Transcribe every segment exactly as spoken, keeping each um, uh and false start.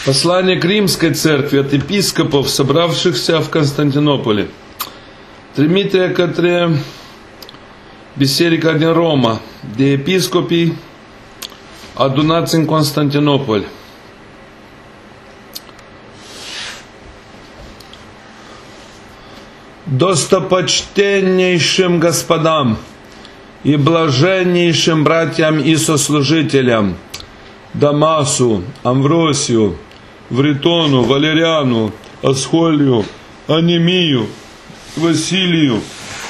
Послание к Римской церкви от епископов, собравшихся в Константинополе. Тримите către Biserica din Roma, de episcopii adunați în Constantinopol. Достопочтеннейшим господам и блаженнейшим братьям и сослужителям Дамасу, Амвросию, Вритону, Валериану, Асхолию, Анемию, Василию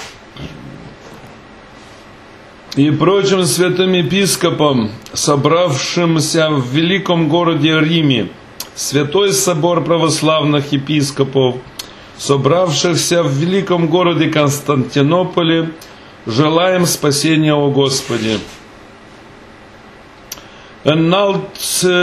и прочим святым епископам, собравшимся в великом городе Риме, Святой собор православных епископов, собравшихся в великом городе Константинополе, желаем спасения о Господе. Înalt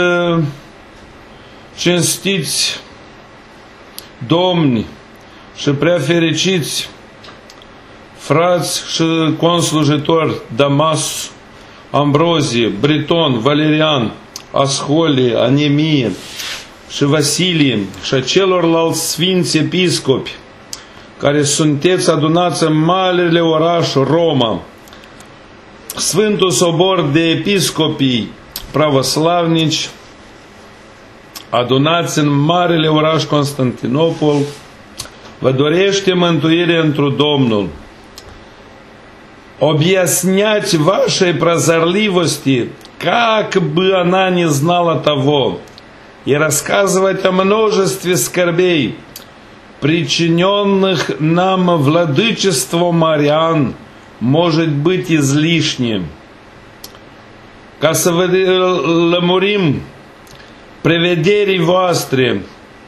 cinstiți domni și prea fericiți frați și conslujitori Damas, Ambrozie, Briton, Valerian, Asholie, Anemie și Vasilie și a celorlalți sfinți episcopi care sunteți adunați în marele oraș Roma, Sfântul Sobor de Episcopii pravoslavnici adunați în marele oraș Constantinopol, vă dorește mântuire întru Domnul. Объяснять вашей прозорливости, как бы она не знала того, и рассказывать о множестве скорбей, причиненных нам владычеством ариан, может быть излишним. Ca să vă lămurim prevederii voastre,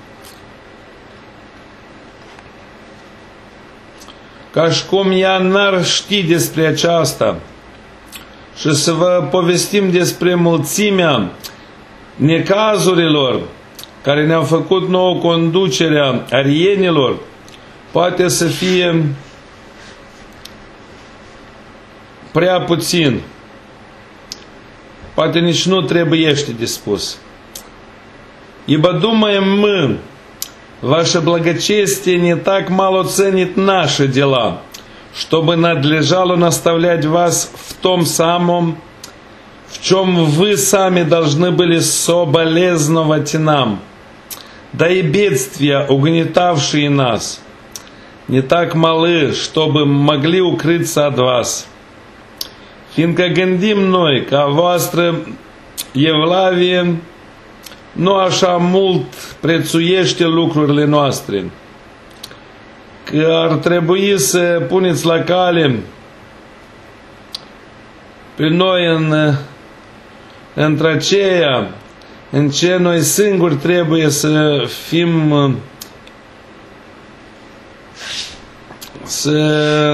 ca și cum ea n-ar ști despre aceasta, și să vă povestim despre mulțimea necazurilor care ne-au făcut nouă conducerea arienilor, poate să fie prea puțin. Poate nici nu trebuiește de spus. Ибо думаем мы, ваше благочестие не так мало ценит наши дела, чтобы надлежало наставлять вас в том самом, в чем вы сами должны были соболезновать нам. Да и бедствия, угнетавшие нас, не так малы, чтобы могли укрыться от вас. Fiindcă gândim noi că a voastră evlavie nu așa mult prețuiește lucrurile noastre, că ar trebui să puneți la cale pe noi în, între aceea în ce noi singuri trebuie să fim, să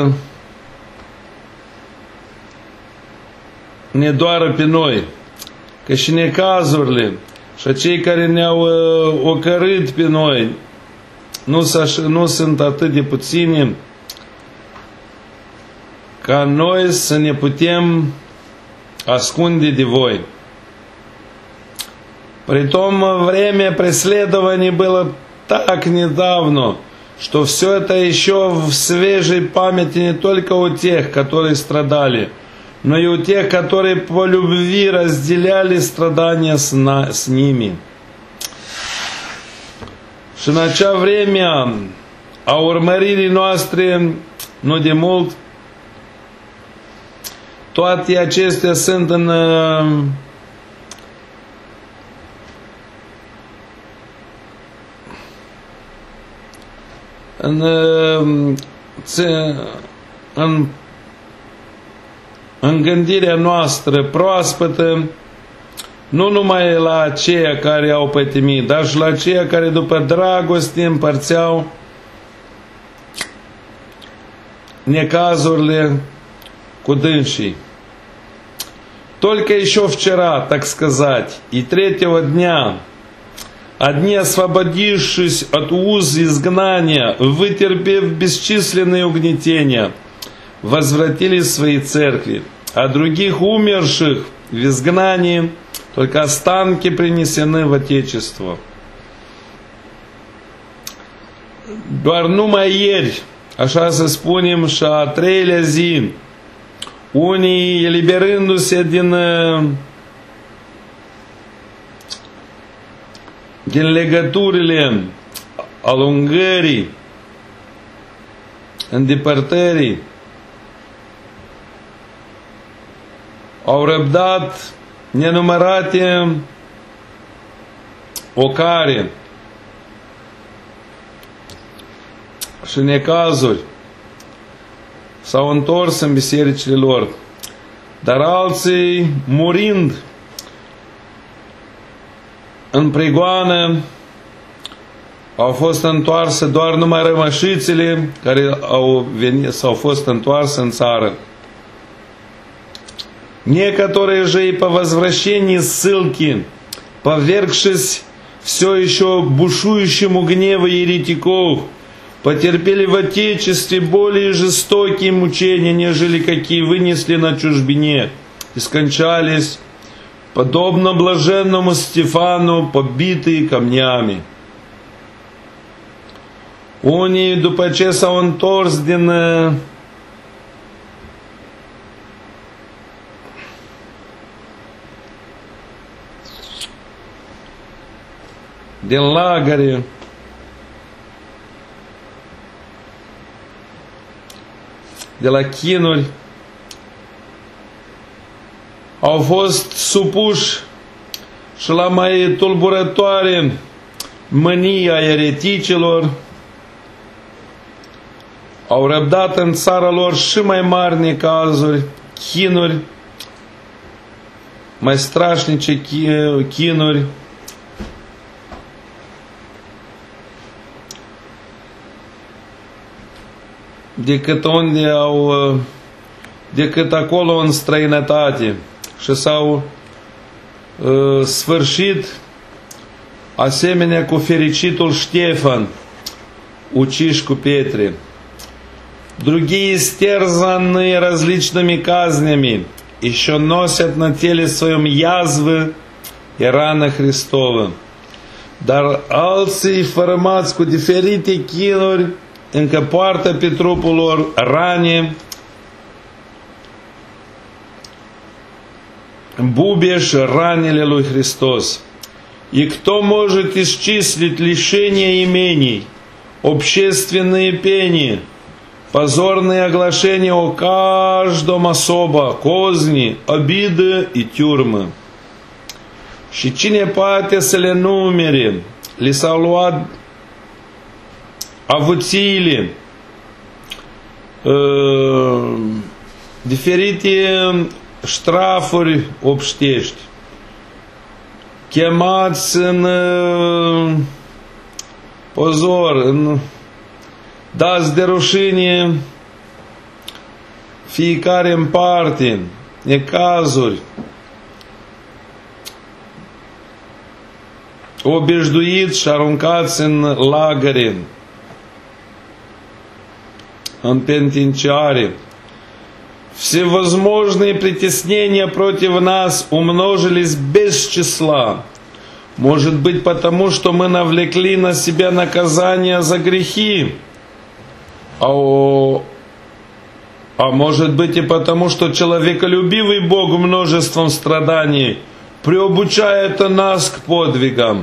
ne doară pe noi, că și necazurile și cei care ne-au uh, ocărât pe noi nu, nu sunt atât de puțini ca noi să ne putem ascunde de voi. Притом время преследований было так недавно, что все это еще в свежей памяти не только у тех, которые страдали, но и у тех, которые по любви разделяли страдания с, на, с ними. Și în acea vreme a urmăririi noastre, nu de mult, toate acestea sunt în, în, în în gândirea noastră proaspătă, nu numai la aceia care au pătimit, dar și la aceia care după dragoste împărțeau неказуrile cu dânsii. Только еще вчера, так сказать, и третьего дня, одни, освободившись от уз изгнания, вытерпев бесчисленные угнетения, возвратились в свои церкви, а других умерших в изгнании только останки принесены в Отечество. doar numai ieri, așa să spunem, și a treilea zi, unii eliberându-se din, din legăturile alungării, îndepărtării, au răbdat nenumărate ocare și necazuri, s-au întors în bisericile lor, dar alții, murind în prigoană, au fost întoarse doar numai rămășițele care au venit, s-au fost întoarse în țară. Некоторые же и по возвращении ссылки, повергшись все еще бушующему гневу еретиков, потерпели в Отечестве более жестокие мучения, нежели какие вынесли на чужбине, и скончались, подобно блаженному Стефану, побитые камнями. Unii, după ce s-au întors din din lagăre, de la chinuri, au fost supuși și la mai tulburătoare mânia ereticilor, au răbdat în țara lor și mai mari necazuri, chinuri, mai strașnice chinuri, decât unde au, decât acolo în străinătate, și s-au uh, sfârșit asemenea cu fericitul Ștefan, ucis cu pietre. Другие, истерзанные различными казнями, еще носят на теле своем язвы и rane Hristove. Dar alții, fărâmați cu diferite chinuri, încă poartă pe trupul lor rane, бубе și ранile lui Hristos. И кто может исчислить лишения имений, общественные пени, позорные оглашения о каждом особо, козни, обиды и тюрьмы? Și cine poate să le numere? Li s-au luat avuțiile, diferite ștrafuri obștești, chemați în pozor, în dați de rușine fiecare în parte, necazuri, obezduiți și aruncați în lagăre, în penitenciare. Всевозможные притеснения против нас умножились без числа. Может быть, потому что мы навлекли на себя наказание за грехи, а, а может быть и потому, что человеколюбивый Бог множеством страданий приобучает нас к подвигам.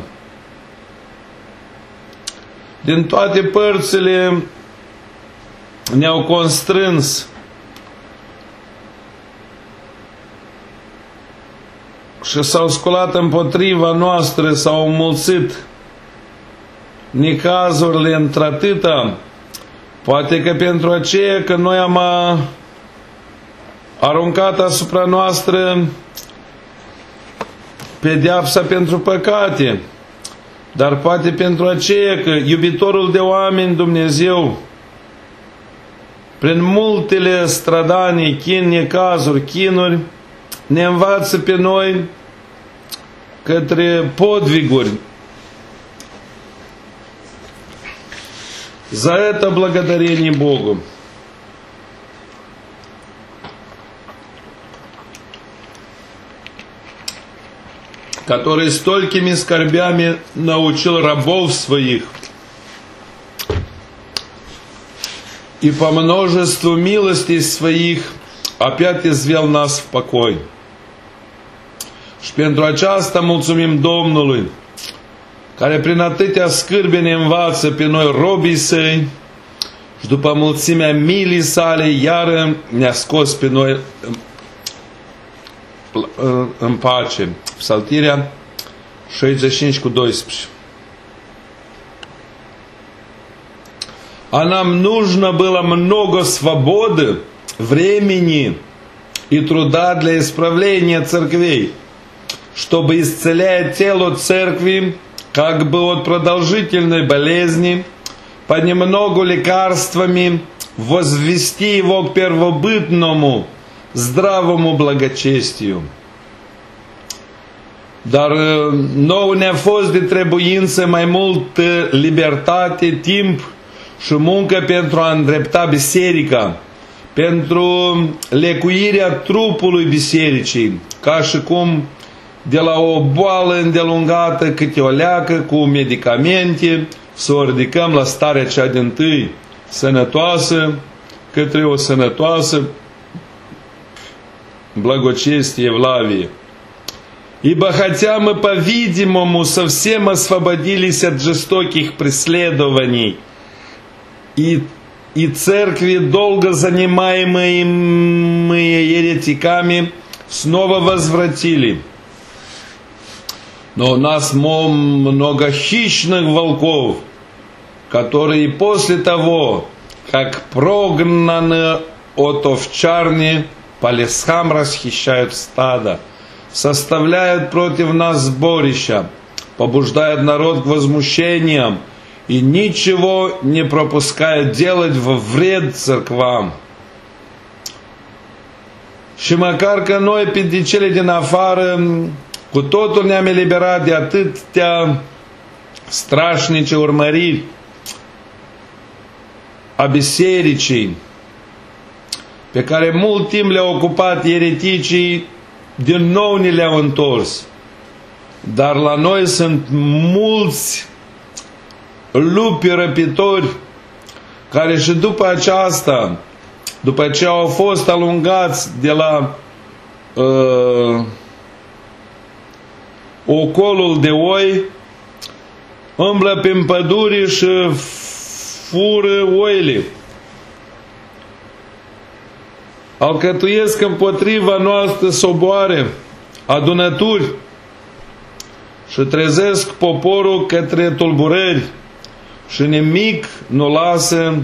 Din toate părțile ne-au constrâns și s-au sculat împotriva noastră, s-au înmulțit necazurile într-atâta, poate că pentru aceea că noi am aruncat asupra noastră pedeapsa pentru păcate, dar poate pentru aceea că iubitorul de oameni Dumnezeu, prin multele stradanii, chin, necazuri, chinuri, ne învață pe noi către подвигuri. За это благодарение Богу. Который столькими скорбями научил рабов своих и по множеству милостей Своих опять извел нас в покой. Și pentru aceasta mulțumim Domnului, care prin atâtea scârbe ne învață pe noi robii Săi și după mulțimea milii Sale iară ne-a scos pe noi în pace. Psaltirea șaizeci și cinci cu doisprezece. А нам нужно было много свободы, времени и труда для исправления церквей, чтобы, исцеляя тело церкви, как бы от продолжительной болезни, понемногу лекарствами возвести его к первобытному, здравому благочестию. Dar nouă ne-a fost de trebuință mai mult libertate, timp și muncă pentru a îndrepta biserica, pentru lecuirea trupului bisericii, ca și cum de la o boală îndelungată câte o leacă cu medicamente să o ridicăm la starea cea dintâi, sănătoasă, către o sănătoasă благочестие Евлавии. Ибо хотя мы, по-видимому, совсем освободились от жестоких преследований, и, и церкви, долго занимаемые еретиками, снова возвратили. Но у нас много хищных волков, которые после того, как прогнаны от овчарни, по лесам расхищают стадо, составляют против нас сборища, побуждают народ к возмущениям и ничего не пропускают делать во вред церквам. Și măcar că noi, pe cele din afară, cu totul ne-am eliberat de atâtea strașnice urmăriri a bisericii, pe care mult timp le-au ocupat ereticii, din nou ni le-au întors. Dar la noi sunt mulți lupi răpitori care și după aceasta, după ce au fost alungați de la uh, ocolul de oi, umblă prin păduri și fură oile. Alcătuiesc împotriva noastră soboare, adunături și trezesc poporul către tulburări și nimic nu lasă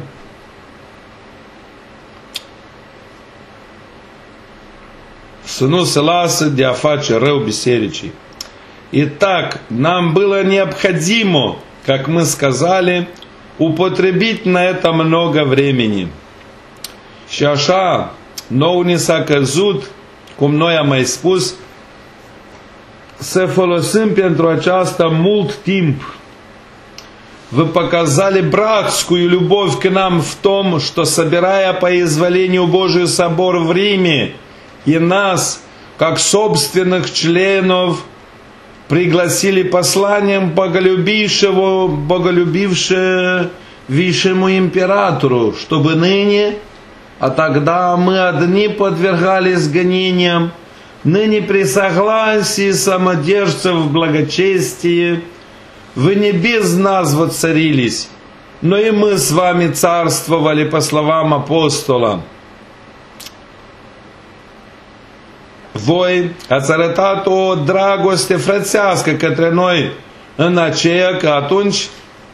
să nu se lasă de a face rău bisericii. Итак, нам было необходимо, как мы сказали, употребить на это много времени. Și așa, nou ni s-a căzut, cum noi am mai spus, să folosim pentru aceasta mult timp. Вы показали братскую любовь к нам в том, что, собирая по изволению Божию собор в Риме, и нас, как собственных членов, пригласили посланием боголюбившего, боголюбившему императору, чтобы ныне, а тогда мы одни подвергались гонениям, ныне при согласии самодержцев в благочестии, вы не без нас воцарились, но и мы с вами царствовали по словам апостола. Voi ați arătat o dragoste frățească către noi în aceea că atunci,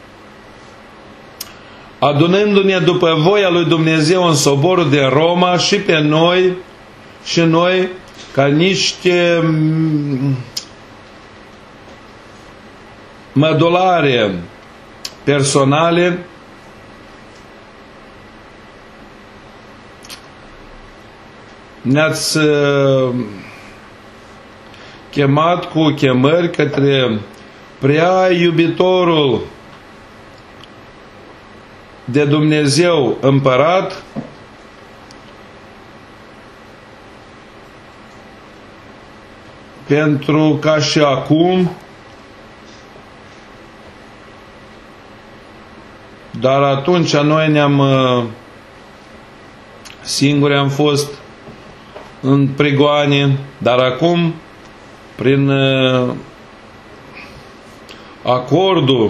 adunându-ne după voia lui Dumnezeu în soborul de Roma, și pe noi, și noi, ca niște mădulare personale, ne-ați chemat cu chemări către prea iubitorul de Dumnezeu împărat, pentru ca și acum, dar atunci noi ne-am singuri am fost în prigoane, dar acum, prin acordul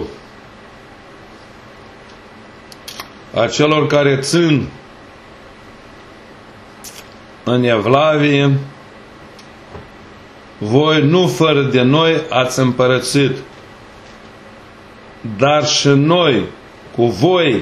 a celor care țin în evlavie, voi nu fără de noi ați împărățit, dar și noi cu voi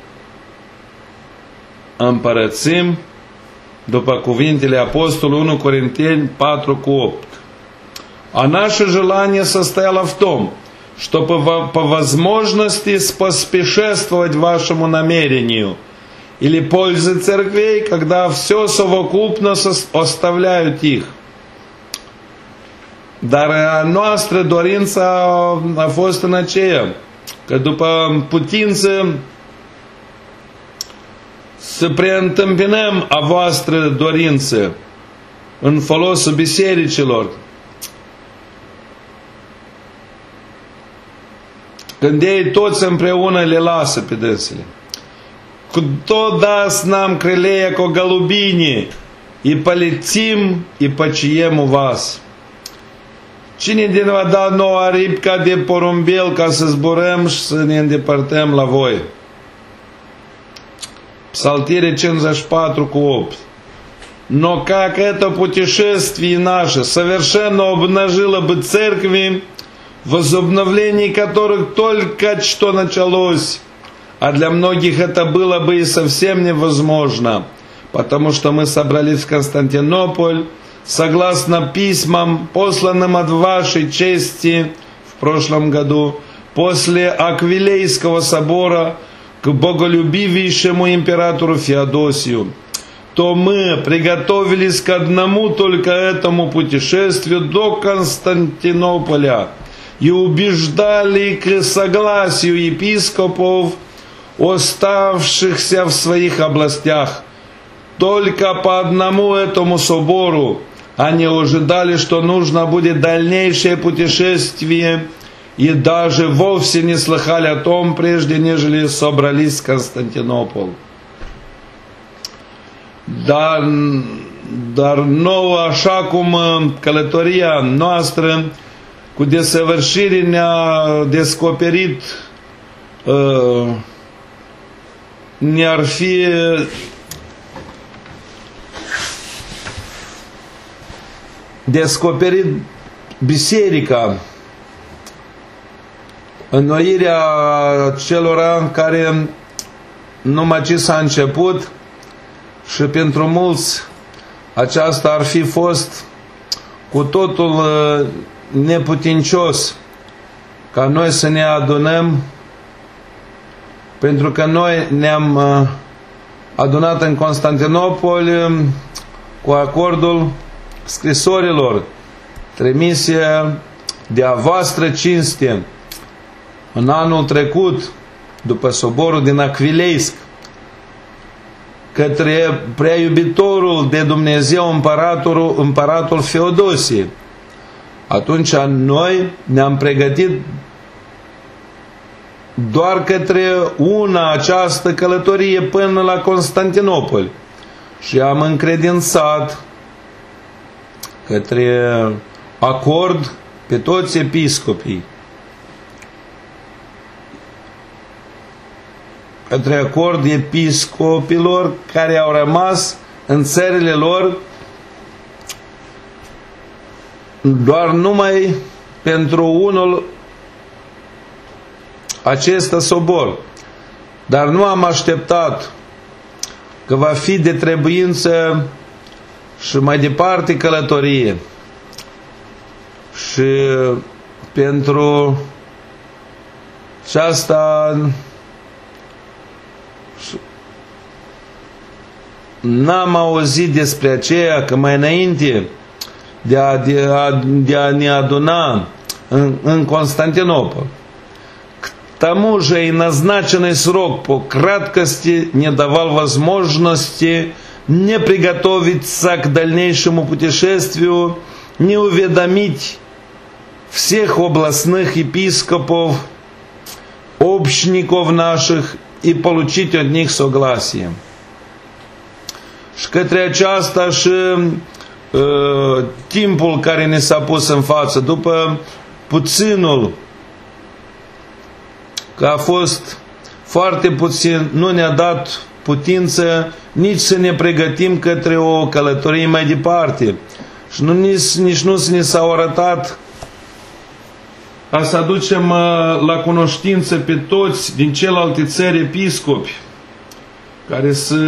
împărățim, după cuvintele Apostolului unu Corinteni patru cu opt. А наше желание состояло в том, что по, по возможности поспешествовать вашему намерению или пользы церквей, когда все совокупно оставляют их. Dar a noastră dorința a fost în aceea, că după putință să preîntâmpinăm a voastră dorință în folosul bisericilor, când ei toți împreună le lasă pe dânsele. Кто даст нам крылья ко голубине, и полетим, и почием у вас. Cine din va da nouă aripi ca de porumbel, ca să zburăm și să ne îndepărtăm la voi? Псалтире cincizeci și patru cu opt. Но как это путешествие наше совершенно обнажило бы церкви, возобновление которых только что началось, а для многих это было бы и совсем невозможно, потому что мы собрались в Константинополь, согласно письмам, посланным от вашей чести в прошлом году, после Аквилейского собора к боголюбивейшему императору Феодосию, то мы приготовились к одному только этому путешествию до Константинополя и убеждали к согласию епископов, оставшихся в своих областях. Только по одному этому собору они ожидали, что нужно будет дальнейшее путешествие, и даже вовсе не слыхали о том, прежде нежели собрались в Константинополь. Dar, dar nouă, așa cum călătoria noastră cu desăvârșire ne-a descoperit, uh, ne-ar fi descoperit biserica, înnoirea celor care numai ce s-a început, și pentru mulți aceasta ar fi fost cu totul neputincios ca noi să ne adunăm, pentru că noi ne-am adunat în Constantinopol cu acordul scrisorilor trimise de a voastră cinste în anul trecut, după soborul din Acvileisk, către prea iubitorul de Dumnezeu împăratul, împăratul Feodosie. Atunci noi ne-am pregătit doar către una această călătorie până la Constantinopol și am încredințat către acord pe toți episcopii, către acord episcopilor care au rămas în țările lor doar numai pentru unul acesta sobor. Dar nu am așteptat că va fi de trebuință și mai departe călătorie. Și pentru și asta n-am auzit despre aceea că mai înainte de a, de a, de a ne aduna în, în Константинополь, к тому же и назначенный срок по краткости не давал возможности не приготовиться к дальнейшему путешествию, не уведомить всех областных епископов, общников наших и получить от них согласие. Și către aceasta și uh, timpul care ne s-a pus în față, după puținul, că a fost foarte puțin, nu ne-a dat putință nici să ne pregătim către o călătorie mai departe. Și nu, nici, nici nu ne s-au arătat a să aducem la cunoștință pe toți din celelalte țări episcopi care să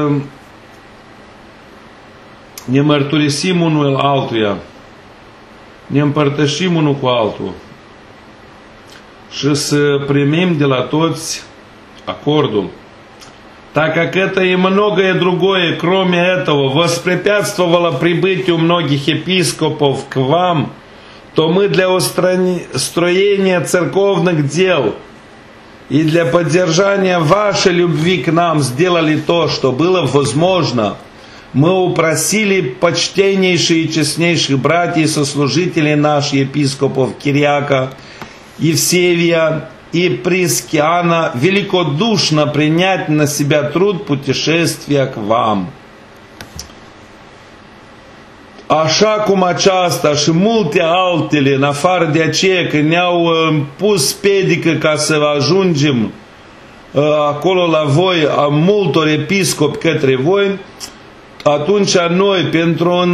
ne mărturisim unul altuia, ne împărtășim unul cu altul și să primim de la toți acordul. Так как это и многое другое, кроме этого, воспрепятствовало прибытию многих епископов к вам, то мы для устроения церковных дел и для поддержания вашей любви к нам сделали то, что было возможно. Мы упросили почтеннейших и честнейших братьев и сослужителей наших епископов Кириака, Евсевия и Прискиана великодушно принять на себя труд putешествия к вам. Așa cum aceasta și multe altele, în afară de aceea că ne-au pus pedică ca să ajungem acolo la voi, a multor episcopi către voi, atunci noi, pentru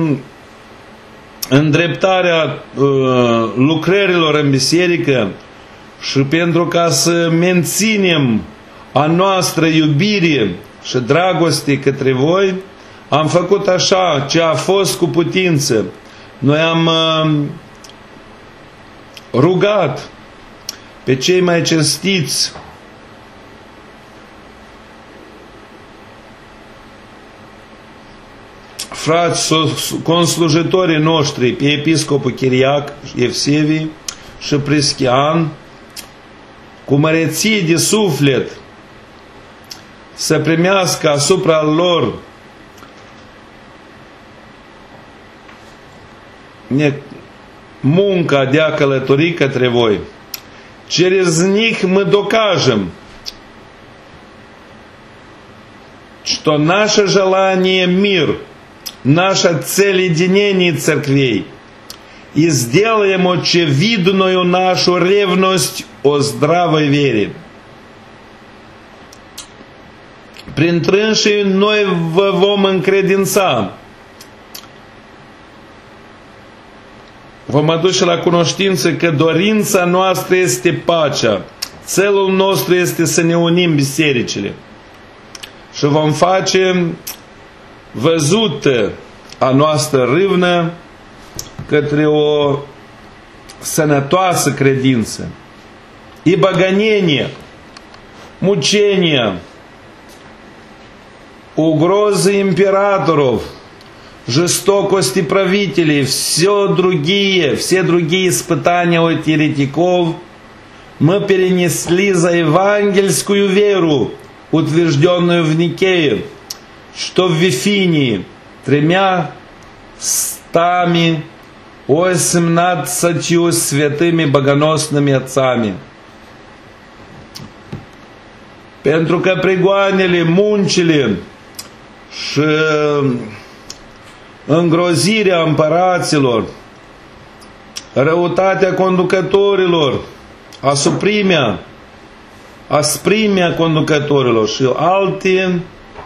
îndreptarea lucrărilor în biserică și pentru ca să menținem a noastră iubire și dragoste către voi, am făcut așa ce a fost cu putință. Noi am rugat pe cei mai cinstiți frați conslujitorii noștri, pe episcopul Chiriac, Evsevii și Prischian, cu măreție de suflet, să primească asupra lor munca de a călători către voi. Через них мы докажем, что наше желание мир, наше целединение церквей, и сделаем очевидную нашу ревность о здравой вере. Prin trânșii noi vă vom încredința, vom aduce la cunoștință că dorința noastră este pacea, țelul nostru este să ne unim bisericile și vom face văzută a noastră râvnă către o sănătoasă credință. Ибо гонения, мучения, угрозы императоров, жестокости правителей, все другие, все другие испытания от еретиков мы перенесли за евангельскую веру, утвержденную в Никее, что в Вифинии тремя стами восемнадцатью святыми богоносными отцами. Pentru că prigoanele, muncile și îngrozirea împăraților, răutatea conducătorilor, asuprimea, asprimea conducătorilor și alte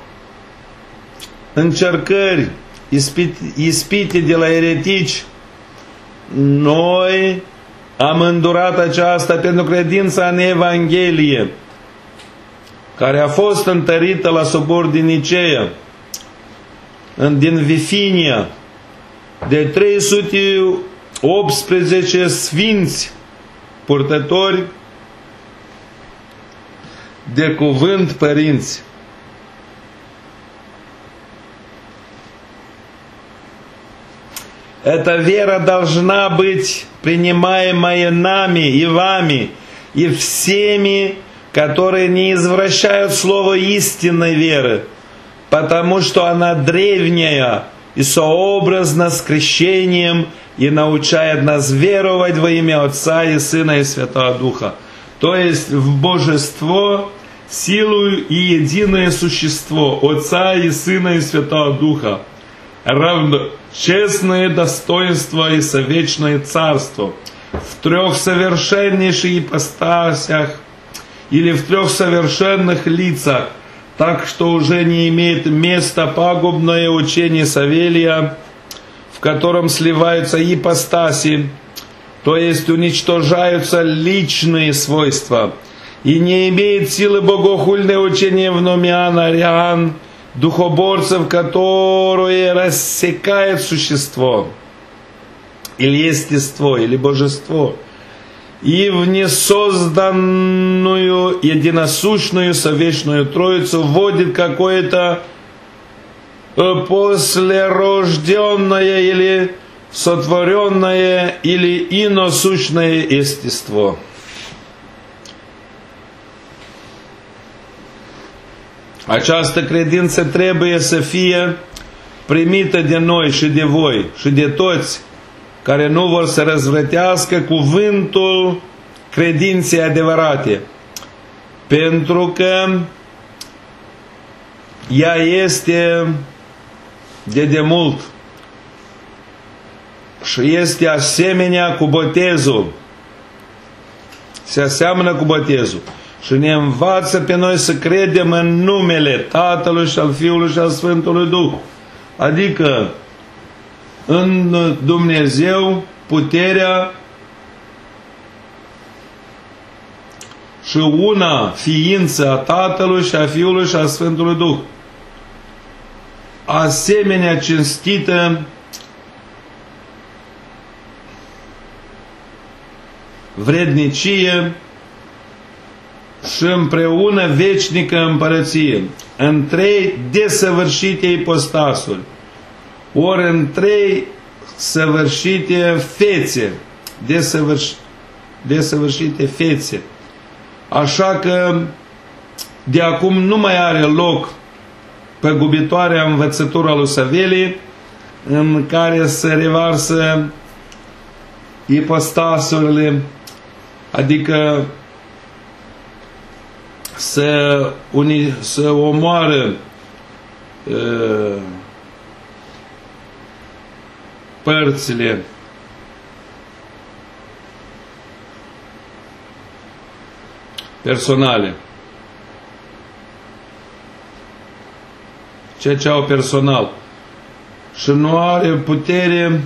încercări, ispite de la eretici, noi am îndurat aceasta pentru credința în Evanghelie, care a fost întărită la sobor din Niceea, din Vifinia, de trei sute optsprezece sfinți purtători de cuvânt părinți. Эта вера должна быть принимаемая нами и вами, и всеми, которые не извращают слово истинной веры, потому что она древняя и сообразна с крещением и научает нас веровать во имя Отца и Сына и Святого Духа. То есть в Божество силою и единое существо Отца и Сына и Святого Духа, равно честное достоинство и совечное царство, в трех совершеннейших ипостасях или в трех совершенных лицах, так что уже не имеет места пагубное учение Савелия, в котором сливаются ипостаси, то есть уничтожаются личные свойства, и не имеет силы богохульное учение вномиан ариан, духоборцев, которые рассекают существо, или естество, или божество, и в несозданную, единосущную, совечную Троицу вводит какое-то послерожденное или сотворенное или иносущное естество. Această credință trebuie să fie primită de noi și de voi și de toți care nu vor să răzvrătească cuvântul credinței adevărate, pentru că ea este de demult și este asemenea cu botezul, se aseamănă cu botezul și ne învață pe noi să credem în numele Tatălui și al Fiului și al Sfântului Duh, adică în Dumnezeu, puterea și una ființă a Tatălui și a Fiului și a Sfântului Duh, asemenea cinstită vrednicie și împreună veșnică împărăție, în trei desăvârșite ipostasuri, ori în trei săvârșite fețe, desăvârș, desăvârșite fețe. Așa că de acum nu mai are loc păgubitoarea învățătura lui Savelii, în care se revarsă ipostasurile, adică să, uni, să omoară uh, părțile personale, ceea ce au personal, și nu are putere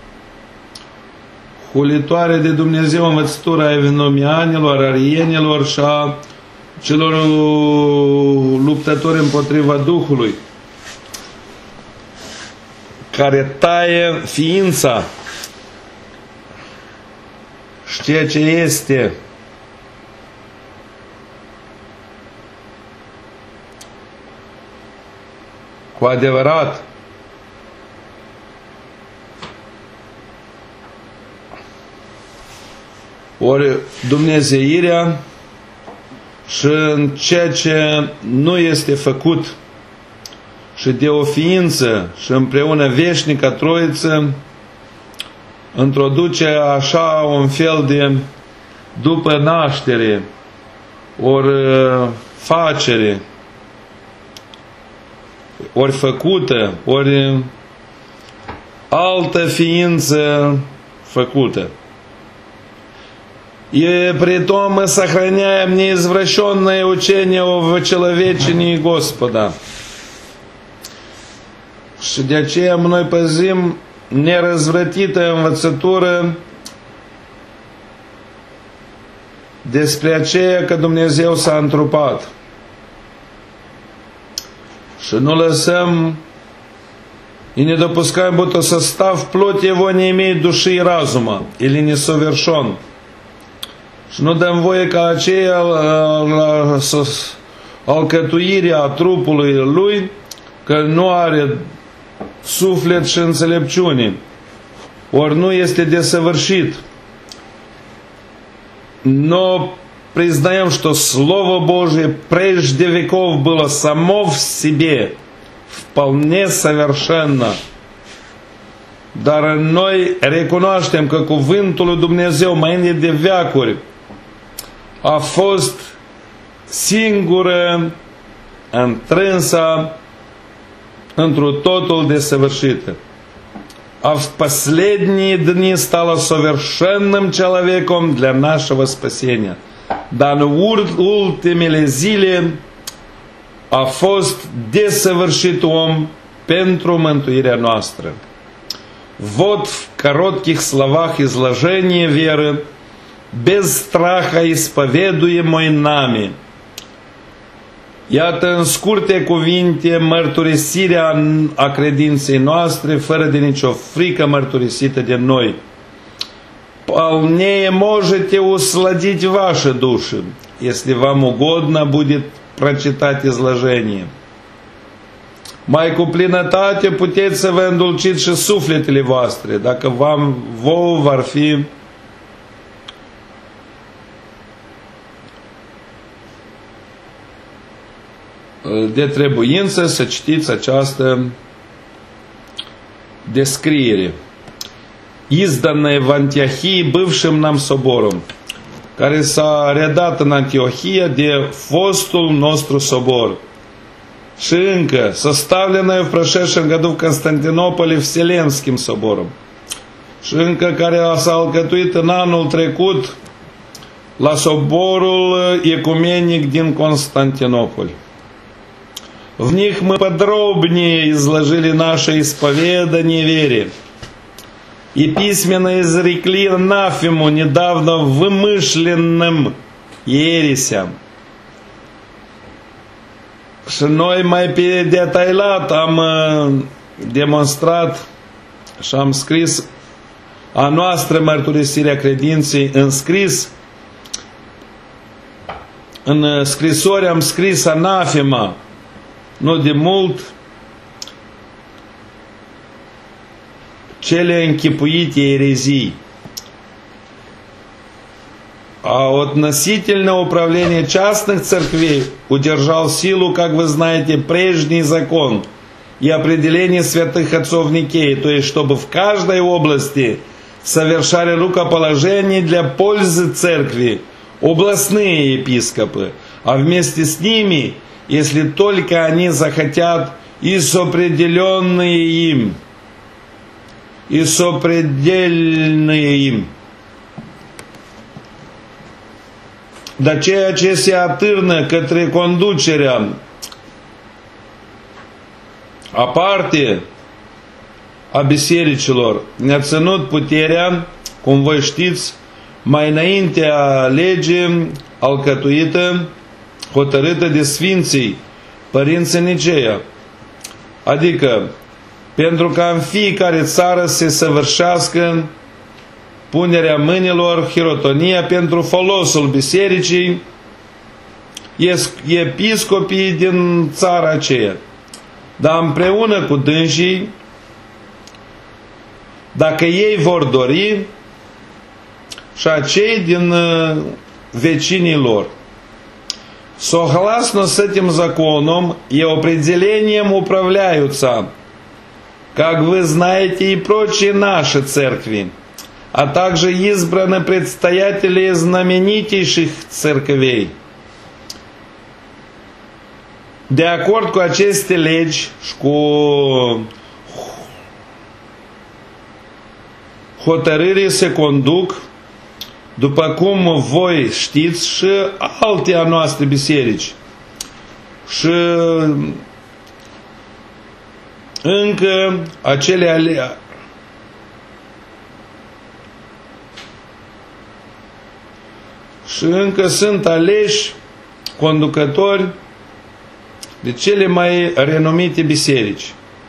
hulitoare de Dumnezeu învățătura a evinomianilor, arienilor și a celor luptători împotriva Duhului, care taie ființa și ceea ce este cu adevărat ori dumnezeirea și în ceea ce nu este făcut și de o ființă și împreună veșnică Troiță introduce așa un fel de după naștere ori facere ori făcută ori altă ființă făcută. И при том мы сохраняем неизвращенное учение о человечении Господа. Și de aceea noi păzim nerăzvrătită învățătură despre aceea că Dumnezeu s-a întrupat. Și nu lăsăm и не допускаем, будто состав плоти его не имеет души и разума, или не совершен. Și nu dăm voie ca aceea la alcătuirea trupului lui, că nu are suflet și înțelepciune, ori nu este desăvârșit. Но признаем, что Слово Божие прежде веков было само в себе вполне совершенно. Dar noi recunoaștem că cuvântul lui Dumnezeu mai înainte de veacuri a fost singură, întrânsă, întru totul desăvârșită. А в последние дни стала совершенным человеком для нашего спасения. Dar în ultimele zile a fost desăvârșit om pentru mântuirea noastră. Вот в коротких словах изложение веры, без страха исповедуемой нами. Iată în scurte cuvinte mărturisirea a credinței noastre, fără de nicio frică mărturisită de noi. Полнее можете усладить ваши души, если вам угодно будет прочитать изложение. Mai cu plinătate puteți să vă îndulciți și sufletele voastre, dacă v-am, vouă v-ar fi de trebuință să citiți această descriere, izdană в Антиохии бывшим нам собором, care s-a redat în Antiohia de fostul nostru sobor. Și încă, составленная в прошедшем году в Константинополе Вселенским собором. Și încă care s-a alcătuit în anul trecut la soborul ecumenic din Constantinopol. В них мы подробнее изложили наше исповедание вере и письменно изрекли анафему недавно вымышленным ересям. Și noi mai pe detailat am demonstrat și am scris a noastră mărturisire a credinței în scris. În scrisori am scris anafema, nu de mult, cele închipuite erezii. А относительно управления частных церквей удержал силу, как вы знаете, прежний закон и определение святых отцов Никеи, то есть чтобы в каждой области совершали рукоположение для пользы церкви областные епископы, а вместе с ними, если только они захотят, и сопределенные им, и сопредельные им. Dar ceea ce se atârnă către conducerea aparte a bisericilor ne-a ținut puterea, cum voi știți, mai înainte a legii alcătuită, hotărâtă de Sfinții Părinții Niceea. Adică, pentru ca în fiecare țară să se săvârșească punerea mâinilor, hirotonia pentru folosul bisericii, episcopii din țara aceea. Dar împreună cu dânsii, dacă ei vor dori, și acei din vecinii lor. Согласно с этим законом и определением управляются, как вы знаете, и прочие наши церкви, а также избраны предстоятели знаменитейших церквей. De acord cu aceste legi și cu hotărâri se conduc, după cum voi știți, și alte a noastre biserici. Și încă acele ale și încă sunt aleși conducători de cele mai renumite biserici.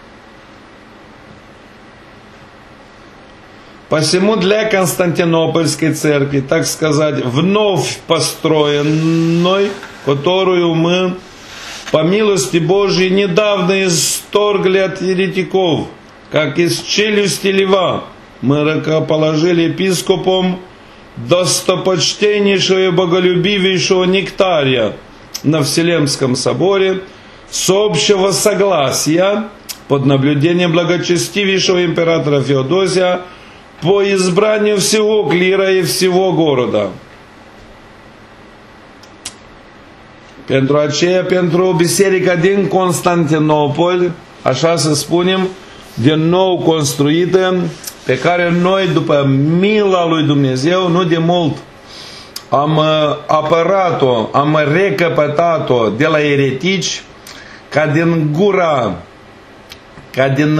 Посему для Константинопольской церкви, так сказать, вновь построенной, которую мы, по милости Божией, недавно исторгли от еретиков, как из челюсти льва, мы рукоположили епископом достопочтеннейшего и боголюбивейшего Нектария на Вселенском соборе с общего согласия под наблюдением благочестивейшего императора Феодосия по избранию всего клира и всего города. Pentru aceea, pentru biserica din Constantinopol, așa să spunem, din nou construită, pe care noi, după mila lui Dumnezeu, nu de mult, am apărat-o, am recăpătat-o de la eretici, ca din gura, ca din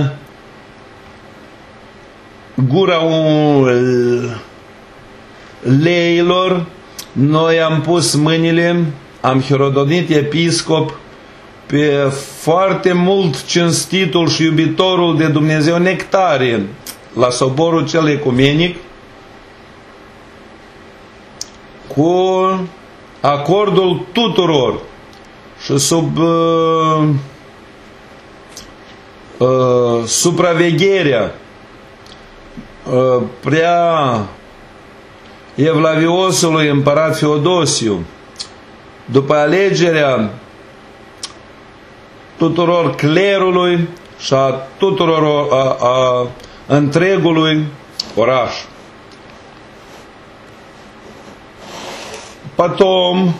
gura leilor, noi am pus mâinile, am hirodonit episcop pe foarte mult cinstitul și iubitorul de Dumnezeu Nectarie la soborul cel ecumenic, cu acordul tuturor și sub uh, uh, supravegherea uh, prea Evlaviosului împărat Feodosiu, după alegerea tuturor clerului și a tuturor a, a întregului oraș. Потом,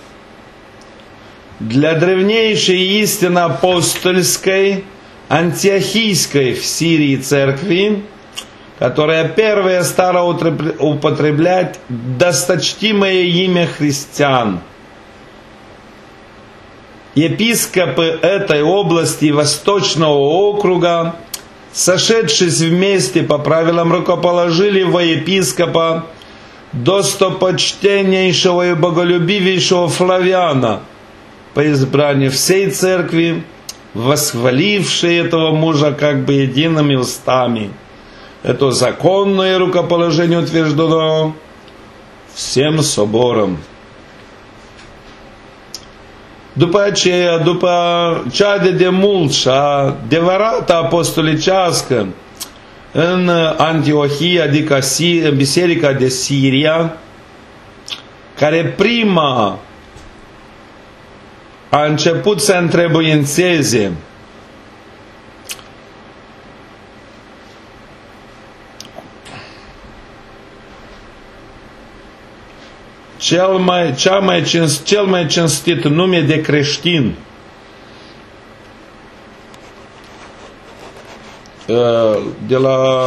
для древнейшей истины апостольской, антиохийской в Сирии церкви, которая первая стала употреблять досточтимое имя христиан, епископы этой области Восточного округа, сошедшись вместе по правилам, рукоположили во епископа достопочтеннейшего и боголюбивейшего Флавиана, по избранию всей церкви, восхвалившей этого мужа как бы едиными устами. Это законное рукоположение утверждено всем собором. După aceea, după cea de demult și adevărată apostolicească în Antiohia, adică în Biserica de Siria, care prima a început să întrebuințeze cel mai, cea mai cinst, cel mai cinstit nume de creștin, de la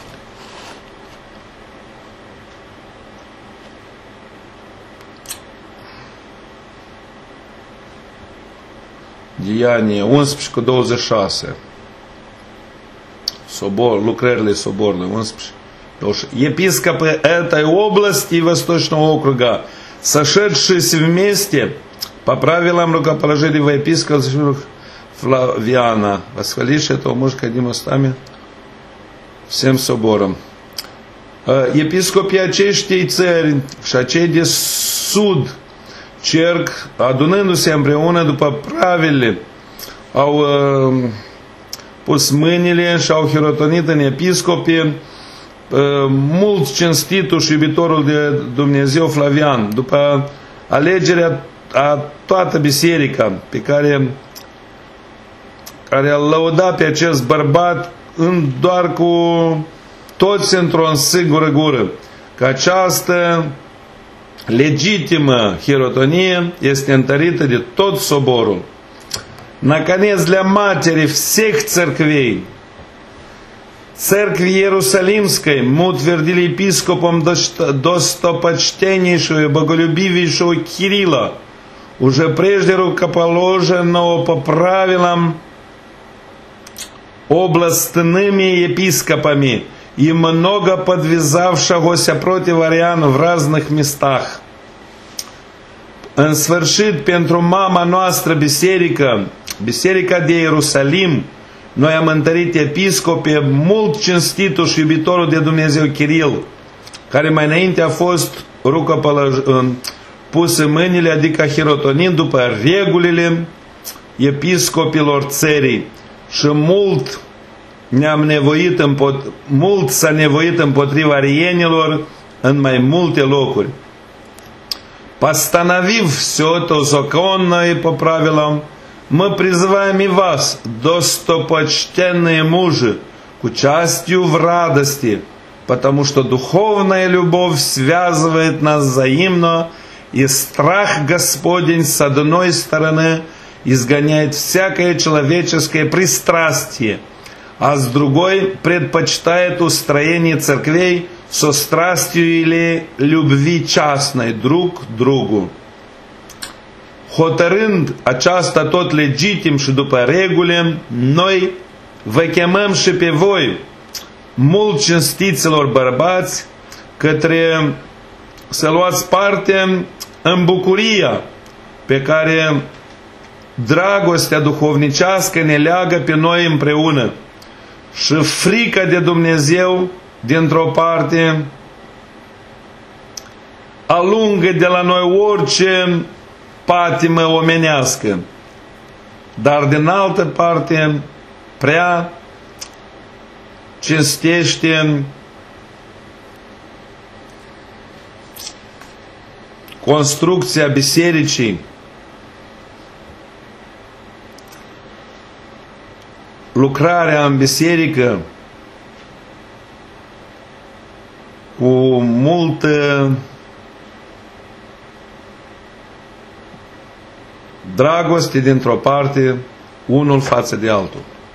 Deanie unsprezece cu douăzeci și șase, Собор, lucrările soborului unsprezece. Епископы этой области Восточного округа, сошедшись вместе по правилам рукоположения во епископа Флавиана, восхвалившие этого мужа одними устами всем собором. Епискopii acestei țări și acei de sud cerc, adunându-se împreună după pravile, au uh, pus mâinile și au hirotonit în episcopii mult cinstitul și iubitorul de Dumnezeu Flavian, după alegerea a toată biserica pe care care a lăudat pe acest bărbat în doar cu toți într-o singură gură, că această legitimă hirotonie este întărită de tot soborul. Наконец, для матери всех церквей, Церкви Иерусалимской, мы утвердили епископом достопочтеннейшего и боголюбивейшего Кирилла, уже прежде рукоположенного по правилам областными епископами и много подвязавшегося против ариан в разных местах. În sfârșit, pentru mama noastră biserică, Biserica de Ierusalim, noi am întărit episcopii mult cinstitul și iubitorul de Dumnezeu Kiril, care mai înainte a fost pus în mâinile, adică hirotonit după regulile episcopilor țării. Și mult ne-am nevoit, mult s-a nevoit împotriva arienilor în mai multe locuri. Постановив все это законно и по правилам, мы призываем и вас, достопочтенные мужи, к участию в радости, потому что духовная любовь связывает нас взаимно и страх Господень с одной стороны изгоняет всякое человеческое пристрастие, а с другой предпочитает устроение церквей со страстью или любви частной друг к другу. Hotărând aceasta tot legitim și după regule, noi vă chemăm și pe voi, mult cinstiților bărbați, către să luați parte în bucuria pe care dragostea duhovnicească ne leagă pe noi împreună și frica de Dumnezeu, dintr-o parte, alungă de la noi orice patimă omenească, dar din altă parte prea cinstește construcția bisericii, lucrarea în biserică cu multă dragoste dintr-o parte, unul față de altul.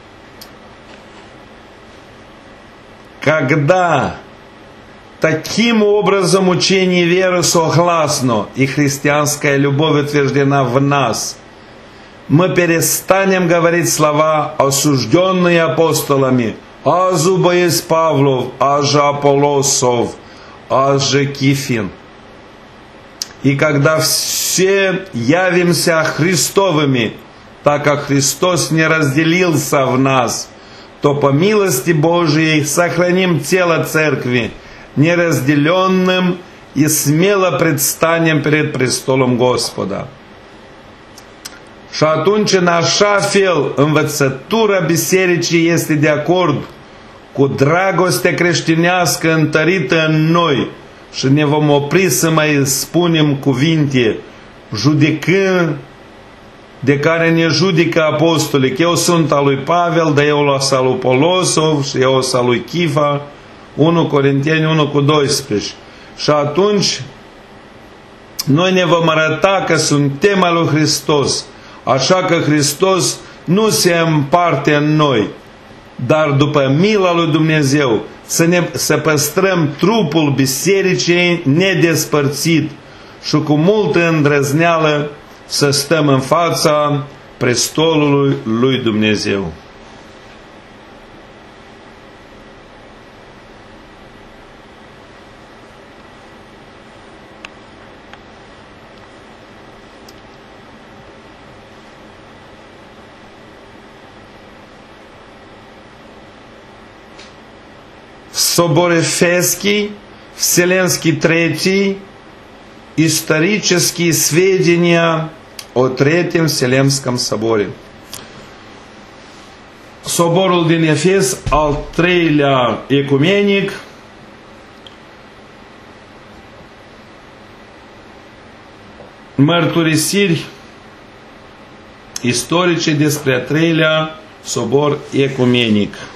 Когда таким образом учение веры согласно и христианская любовь утверждена в нас, мы перестанем говорить слова, осужденные апостолами, «Азу боец Павлов, аже Аполосов, аже Кифин». И когда все явимся Христовыми, так как Христос не разделился в нас, то по милости Божией сохраним тело Церкви неразделенным и смело предстанем перед престолом Господа. Și atunci, în așa fel, învățătura bisericii este de acord cu dragostea creștinească întărită în noi și ne vom opri să mai spunem cuvinte judecând, de care ne judecă apostolic. Eu sunt al lui Pavel, dar eu sunt al lui Polosov și eu sunt al lui Chifa, unu Corinteni unu cu doisprezece. Și atunci noi ne vom arăta că suntem al lui Hristos, așa că Hristos nu se împarte în noi, dar după mila lui Dumnezeu să, ne, să păstrăm trupul bisericii nedespărțit și cu multă îndrăzneală să stăm în fața prestolului lui Dumnezeu. Собор Ефесский, Вселенский Третий, исторические сведения о Третьем Вселенском соборе. Soborul din Efes, al treilea ecumenic, mărturisiri istorice despre a treilea sobor ecumenic.